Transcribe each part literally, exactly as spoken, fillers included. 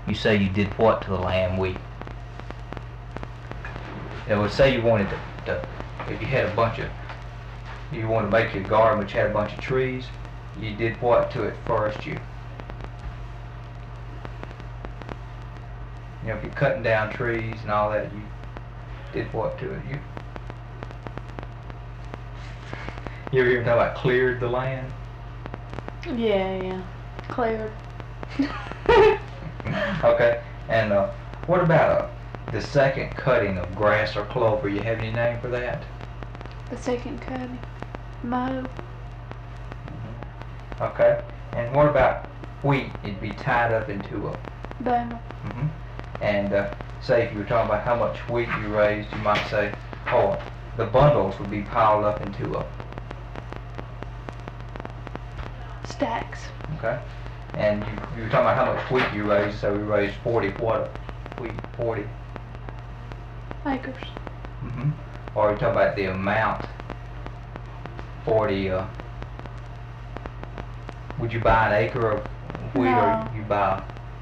you say you did what to the land? We. It would say you wanted to, to, if you had a bunch of, you wanted to make your garden but you had a bunch of trees, you did what to it first? You, you know, if you're cutting down trees and all that, you did what to it? You, you ever hear me talk about cleared the land? Yeah, yeah. Cleared. Okay, and uh, what about uh, the second cutting of grass or clover? You have any name for that? The second cutting. Mow. Mm-hmm. Okay, and what about wheat? It'd be tied up into a Bundle. mm-hmm. And uh, say if you were talking about how much wheat you raised, you might say, oh, the bundles would be piled up into a Stacks. okay. And you, you were talking about how much wheat you raised, so we raised forty what? Wheat, forty. Acres. Mm-hmm. Or you talking about the amount, forty, uh, would you buy an acre of wheat No. or you buy?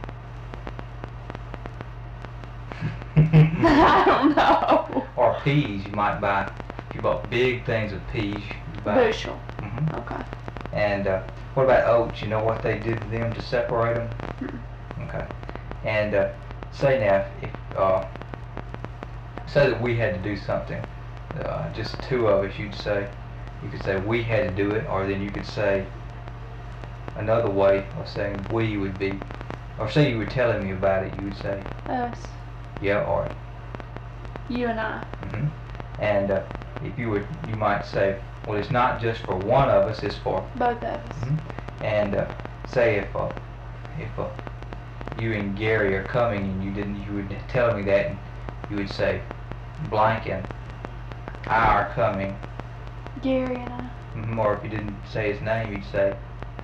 I don't know. Or peas, you might buy, if you bought big things of peas, you buy. Bushel. Mm-hmm. Okay. And uh, what about oats? You know what they did to them to separate them? Mm-mm. Okay. And uh, say now, if, if uh, say that we had to do something, uh, just two of us, you'd say, you could say we had to do it, or then you could say another way of saying we would be, or say you were telling me about it, you would say Us. yeah, or You and I. mm-hmm. And uh, if you would, you might say, well, it's not just for one of us, it's for Both of us. mm-hmm. And uh, say if uh, if uh, you and Gary are coming and you didn't, you would tell me that, and you would say blank and I are coming. Gary and I. Mm-hmm. Or if you didn't say his name, you'd say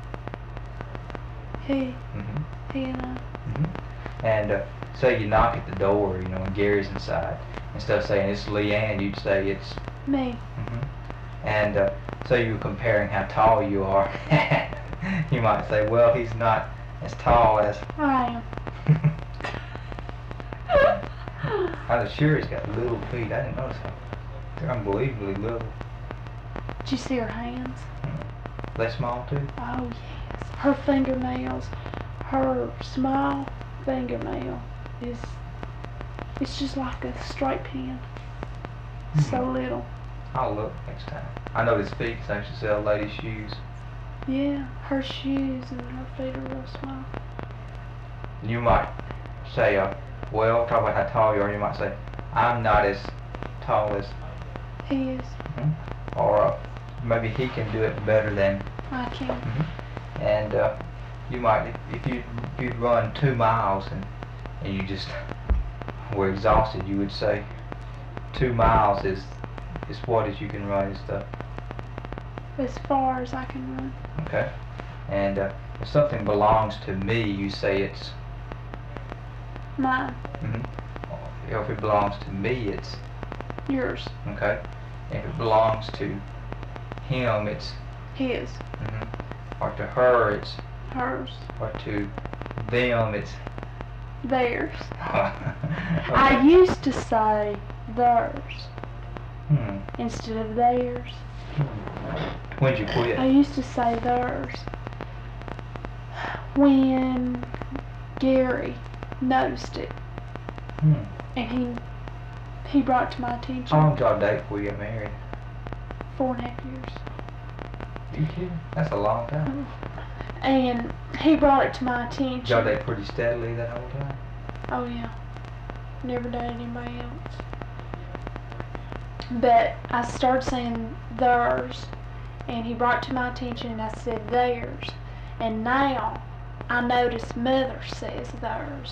He. mm-hmm. He and I. Mm-hmm. And uh, say you knock at the door, you know, and Gary's inside. Instead of saying it's Leanne, you'd say it's Me. mm-hmm. And uh, say you were comparing how tall you are. You might say, well, he's not as tall as I am. I'm sure he's got little feet. I didn't notice how they're unbelievably little. Did you see her hands? They small too. Oh yes. Her fingernails. Her small fingernail is. It's just like a straight pin. So little. I'll look next time. I know his feet actually sell ladies' shoes. Yeah, her shoes and her feet are real small. You might say, uh, well, talk about how tall you are. You might say, I'm not as tall as, He is. mm-hmm. or uh, maybe he can do it better than. I can. Mm-hmm. And uh, you might, if, if you if you'd run two miles and and you just were exhausted, you would say, two miles is is what as you can run and stuff. As far as I can run. Okay. And uh, if something belongs to me, you say it's. Mine. Mm-hmm. If it belongs to me, it's. Yours. Okay. If it belongs to him, it's. His. Mm-hmm. Or to her, it's. Hers. Or to them, it's. Theirs. Okay. I used to say theirs Hmm. instead of theirs. When'd you quit? I used to say theirs when Gary noticed it, Hmm. and he he brought it to my attention. How long did y'all date before you got married? Four and a half years. You kidding? That's a long time. And he brought it to my attention. Y'all date pretty steadily that whole time? Oh yeah. Never dated anybody else. But I started saying theirs, and he brought it to my attention, and I said theirs. And now I notice Mother says theirs.